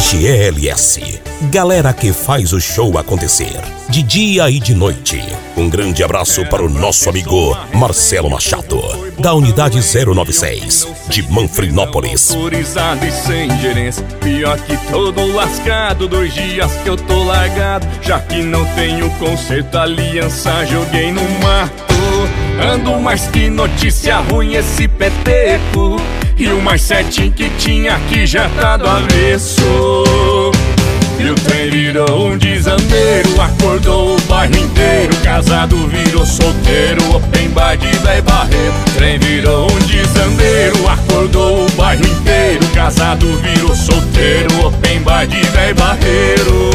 GLS, galera que faz o show acontecer, de dia e de noite. Um grande abraço para o nosso amigo Marcelo Machado, da unidade 096, de Manfrinópolis. Autorizado e sem gerência, pior que todo lascado. 2 dias que eu tô largado, já que não tenho conserto. Aliança joguei no mato. Ando mais que notícia ruim esse peteco. E o mais certinho que tinha aqui já tá do avesso. E o trem virou um desandeiro, acordou o bairro inteiro. Casado virou solteiro, open bar de véi barreiro. Trem virou um desandeiro, acordou o bairro inteiro. Casado virou solteiro, open bar de véi barreiro.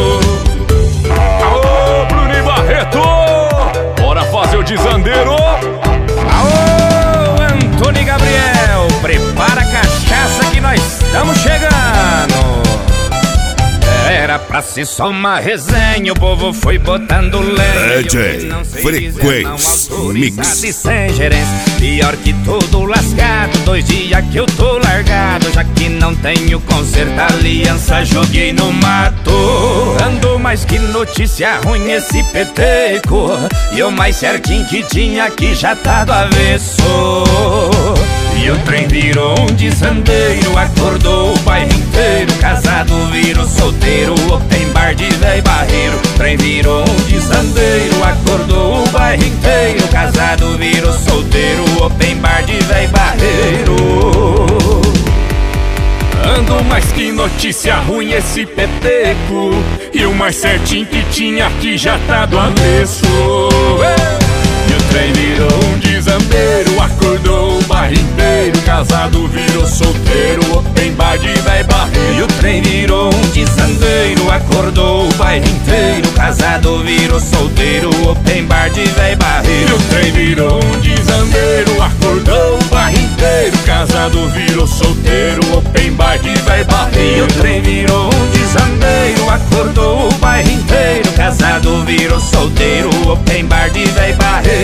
Aô, Bruno Barreto, bora fazer o desandeiro. Aô, Antônio Gabriel, prepara a cachaça que nós estamos chegando. Era pra ser só uma resenha, o povo foi botando lenha. DJ Frequência Mix. E sem gerência, pior que todo lascado. 2 dias que eu tô largado, já que não tenho conserto. Aliança joguei no mato. Ando mais que notícia ruim esse peteco. E o mais certinho que tinha aqui já tá do avesso. E o trem virou um desandeiro, acordou o bairro inteiro. Casado virou solteiro, open bar de véi barreiro. Trem virou um desandeiro, acordou o bairro inteiro. Casado virou solteiro, open bar de véi barreiro. Ando mais que notícia ruim esse peteco. E o mais certinho que tinha aqui já tá do avesso. E o trem virou um desandeiro, acordou o bairro inteiro. Casado virou solteiro, open bar de véi barreiro. E o trem virou um desandeiro, acordou o bairro inteiro. Casado virou solteiro, open bar de véi barreiro. E o trem virou um desandeiro, acordou o bairro inteiro. Casado virou solteiro, open bar de véi barreiro. E o trem virou um desandeiro, acordou o bairro inteiro. Casado virou solteiro, open bar de véi barreiro.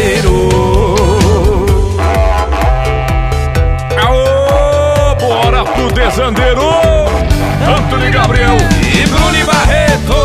Aô, bora pro desandeiro. Antônio Gabriel e Bruno Barreto.